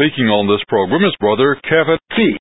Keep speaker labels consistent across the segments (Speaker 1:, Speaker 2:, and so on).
Speaker 1: speaking on this program is Brother Kevin Fee.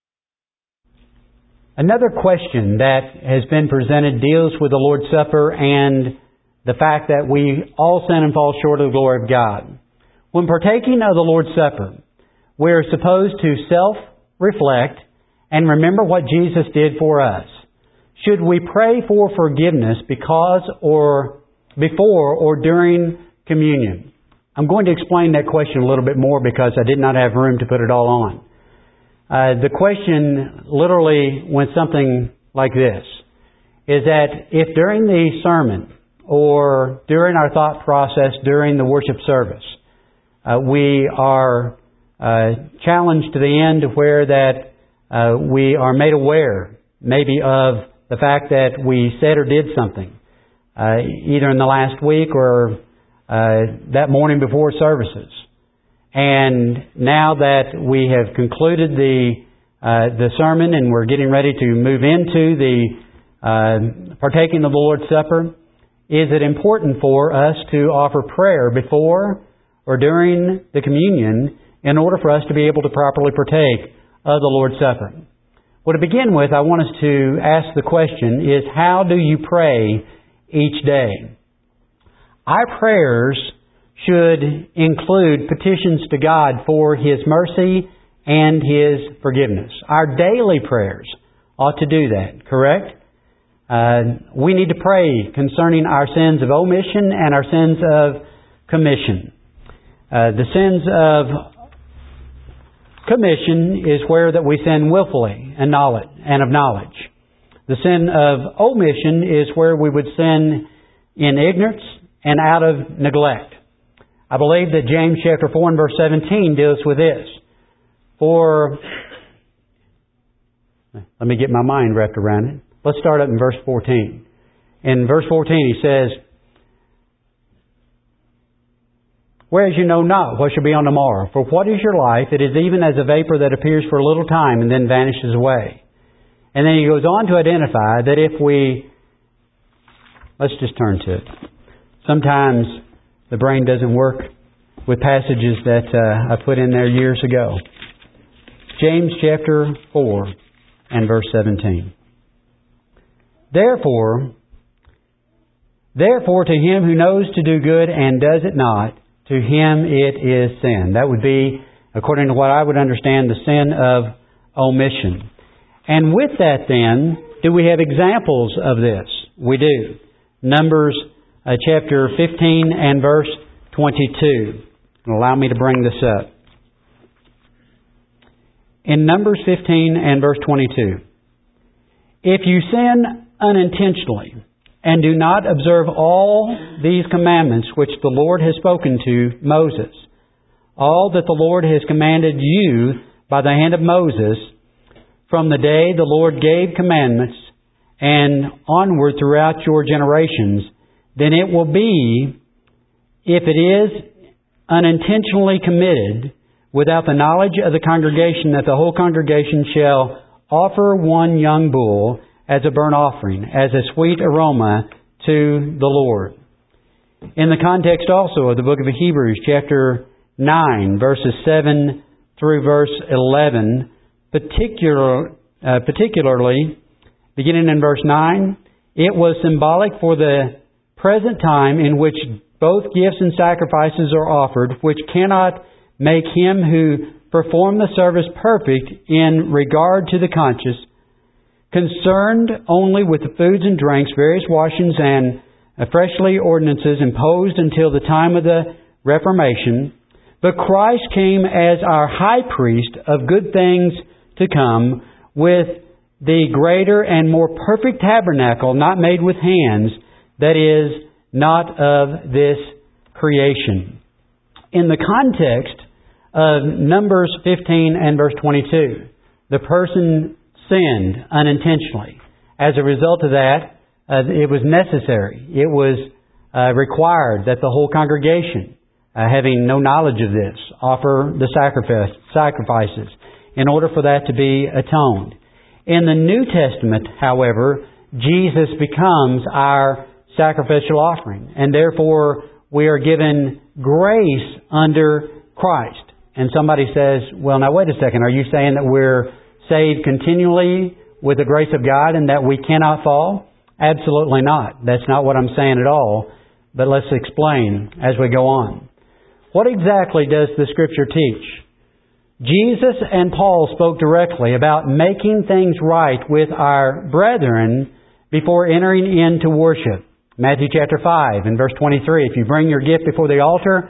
Speaker 2: Another question that has been presented deals with the Lord's Supper and the fact that we all sin and fall short of the glory of God. When partaking of the Lord's Supper, we are supposed to self-reflect and remember what Jesus did for us. Should we pray for forgiveness before or during communion? I'm going to explain that question a little bit more because I did not have room to put it all on. The question literally went something like this, is that if during the sermon or during our thought process during the worship service, we are challenged to the end where that we are made aware maybe of the fact that we said or did something, either in the last week or that morning before services. And now that we have concluded the sermon and we're getting ready to move into the partaking of the Lord's Supper, is it important for us to offer prayer before or during the communion in order for us to be able to properly partake of the Lord's Supper? Well, to begin with, I want us to ask the question is, how do you pray each day? Our prayers should include petitions to God for His mercy and His forgiveness. Our daily prayers ought to do that, correct? We need to pray concerning our sins of omission and our sins of commission. The sins of commission is where that we sin willfully and of knowledge. The sin of omission is where we would sin in ignorance and out of neglect. I believe that James chapter 4 and verse 17 deals with this. Let me get my mind wrapped around it. Let's start up in verse 14. In verse 14 he says, "Whereas you know not what shall be on the morrow. For what is your life? It is even as a vapor that appears for a little time and then vanishes away." And then he goes on to identify that if we... Let's just turn to it. Sometimes the brain doesn't work with passages that I put in there years ago. James chapter 4 and verse 17. Therefore to him who knows to do good and does it not, to him it is sin. That would be, according to what I would understand, the sin of omission. And with that then, do we have examples of this? We do. Numbers chapter 15 and verse 22. Allow me to bring this up. In Numbers 15 and verse 22. "If you sin unintentionally, and do not observe all these commandments which the Lord has spoken to Moses, all that the Lord has commanded you by the hand of Moses, from the day the Lord gave commandments and onward throughout your generations, then it will be, if it is unintentionally committed, without the knowledge of the congregation, that the whole congregation shall offer one young bull as a burnt offering, as a sweet aroma to the Lord." In the context also of the book of Hebrews, chapter 9, verses 7 through verse 11, particularly beginning in verse 9, it was symbolic for the present time in which both gifts and sacrifices are offered, which cannot make him who performed the service perfect in regard to the conscience, concerned only with the foods and drinks, various washings and freshly ordinances imposed until the time of the Reformation. But Christ came as our high priest of good things to come, with the greater and more perfect tabernacle, not made with hands, that is, not of this creation. In the context of Numbers 15 and verse 22, the person sinned unintentionally. As a result of that, it was necessary. It was required that the whole congregation, having no knowledge of this, offer the sacrifices in order for that to be atoned. In the New Testament, however, Jesus becomes our sacrificial offering, and therefore we are given grace under Christ. and somebody says, well, now wait a second, are you saying that we're saved continually with the grace of God and that we cannot fall? Absolutely not. That's not what I'm saying at all. But let's explain as we go on. What exactly does the Scripture teach? Jesus and Paul spoke directly about making things right with our brethren before entering into worship. Matthew chapter 5 and verse 23. If you bring your gift before the altar,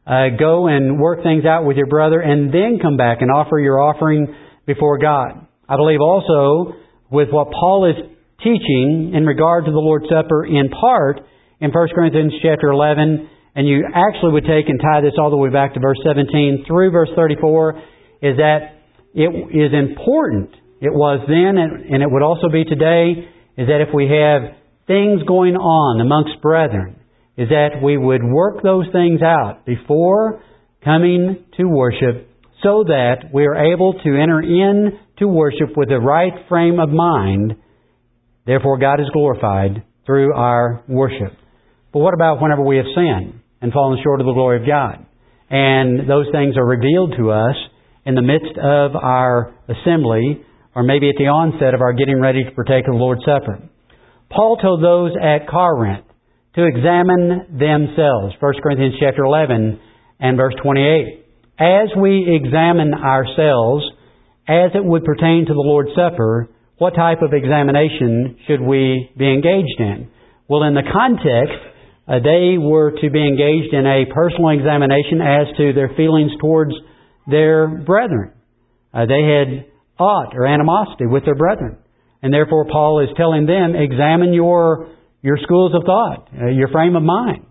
Speaker 2: go and work things out with your brother and then come back and offer your offering before God. I believe also with what Paul is teaching in regard to the Lord's Supper in part in 1 Corinthians chapter 11, and you actually would take and tie this all the way back to verse 17 through verse 34, is that it is important. It was then and it would also be today, is that if we have things going on amongst brethren, is that we would work those things out before coming to worship so that we are able to enter into worship with the right frame of mind. Therefore, God is glorified through our worship. But what about whenever we have sinned and fallen short of the glory of God? And those things are revealed to us in the midst of our assembly, or maybe at the onset of our getting ready to partake of the Lord's Supper. Paul told those at Corinth to examine themselves. 1 Corinthians chapter 11 and verse 28. As we examine ourselves, as it would pertain to the Lord's Supper, what type of examination should we be engaged in? Well, in the context, they were to be engaged in a personal examination as to their feelings towards their brethren. They had aught or animosity with their brethren. And therefore, Paul is telling them, examine your schools of thought, your frame of mind.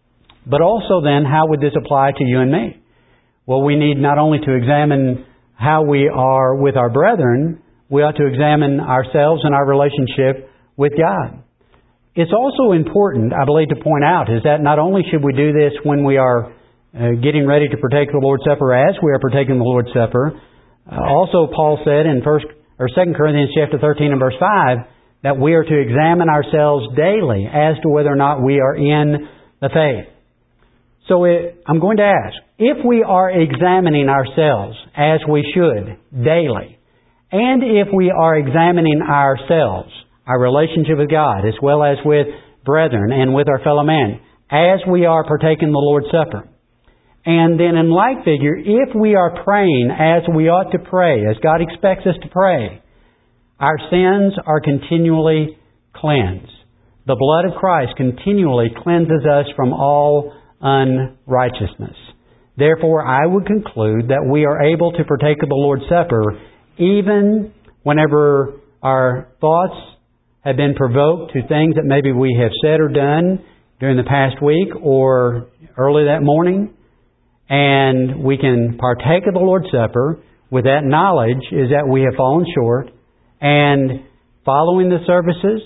Speaker 2: But also then, how would this apply to you and me? Well, we need not only to examine how we are with our brethren, we ought to examine ourselves and our relationship with God. It's also important, I believe, to point out is that not only should we do this when we are getting ready to partake of the Lord's Supper, as we are partaking of the Lord's Supper, also Paul said in 2 Corinthians chapter 13 and verse 5 that we are to examine ourselves daily as to whether or not we are in the faith. So I'm going to ask, if we are examining ourselves as we should daily, and if we are examining ourselves, our relationship with God, as well as with brethren and with our fellow man, as we are partaking the Lord's Supper, and then in like figure, if we are praying as we ought to pray, as God expects us to pray, our sins are continually cleansed. The blood of Christ continually cleanses us from all unrighteousness. Therefore, I would conclude that we are able to partake of the Lord's Supper even whenever our thoughts have been provoked to things that maybe we have said or done during the past week or early that morning. And we can partake of the Lord's Supper with that knowledge is that we have fallen short. And following the services,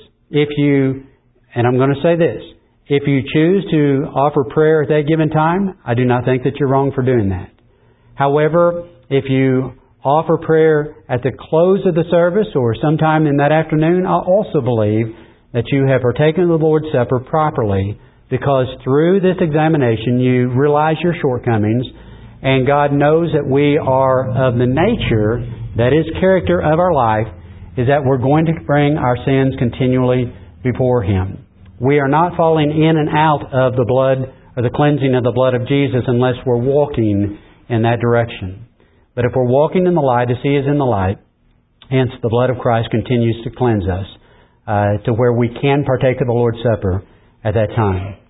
Speaker 2: and I'm going to say this, if you choose to offer prayer at that given time, I do not think that you're wrong for doing that. However, if you offer prayer at the close of the service or sometime in that afternoon, I also believe that you have partaken of the Lord's Supper properly, because through this examination you realize your shortcomings, and God knows that we are of the nature, that is character of our life, is that we're going to bring our sins continually before Him. We are not falling in and out of the blood or the cleansing of the blood of Jesus unless we're walking in that direction. But if we're walking in the light as He is in the light, hence the blood of Christ continues to cleanse us to where we can partake of the Lord's Supper at that time.